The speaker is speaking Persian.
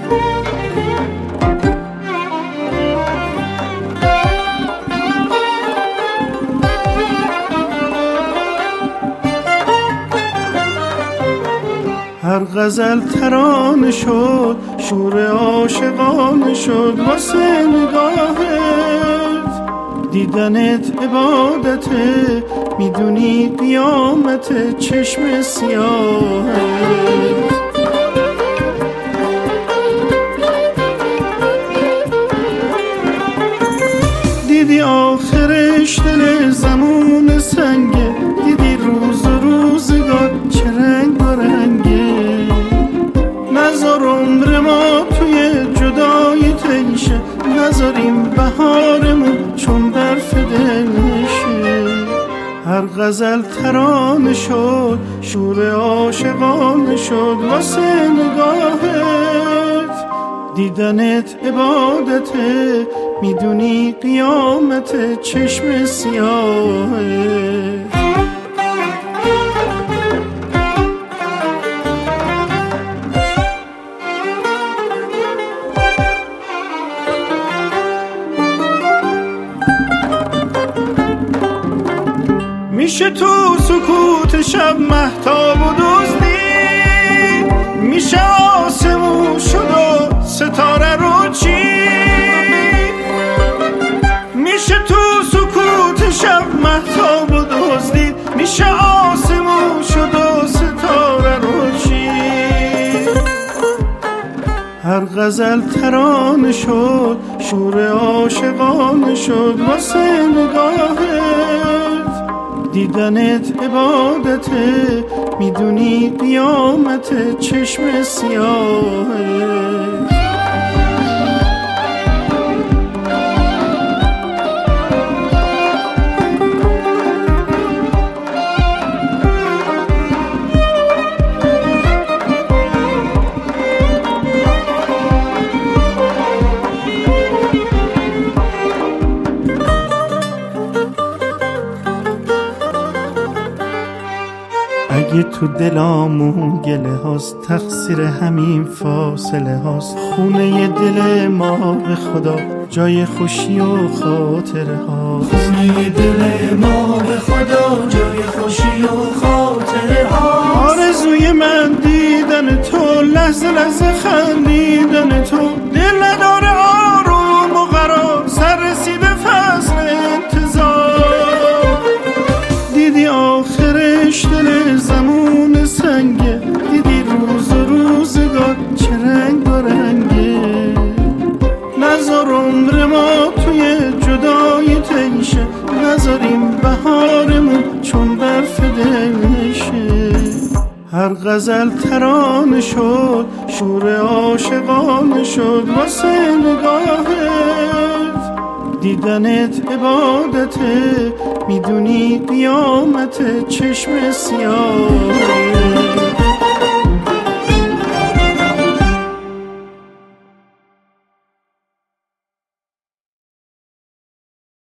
هر غزل ترانه شد، شور عاشقانه شد واسه نگاهت. دیدنت عبادته، میدونی قیامت چشم سیاهت. دیدی آخرش دل زمون سنگه، دیدی روز و روزگار چه رنگ و رنگه. نذار عمر ما توی جدایی تیشه، نذاریم بهارمون چون برف دل نشه. هر غزل ترانه شد، شور عاشقانه شد واسه نگاهت. دیدنت عبادته، میدونی قیامت چشم سیاهت. میشه تو سکوت شب مهتاب و دزدید، میشه آسمون شد و ستاره رو چید. میشه تو سکوت شب مهتاب و دزدید، میشه آسمون شد و ستاره رو چید. هر غزل ترانه شد، شور عاشقانه شد واسه نگاهت. دیدنت عبادته، میدونی قیامت چشم سیاهت. اگه تو دلامون گله هاست، تقصیر همین فاصله هاست. خونه دل ما به خدا جای خوشی و خاطره هاست. خونه دل ما به خدا جای خوشی و خاطره هاست. آرزوی من دیدن تو، لحظه لحظه خندیدن تو. دل نداره آروم و قرار، سر رسیده فصل انتظار. دیدی آخرش دل زمون سنگه، دیدی روز و روزگار چه رنگ و رنگه. نذار عمر ما توی جدایی تیشه، نذاریم بهارمون چون برف دل نشه. هر غزل ترانه شد، شور عاشقانه شد واسه نگاهت. دیدنت عبادته، میدونی قیامت چشم سیاه.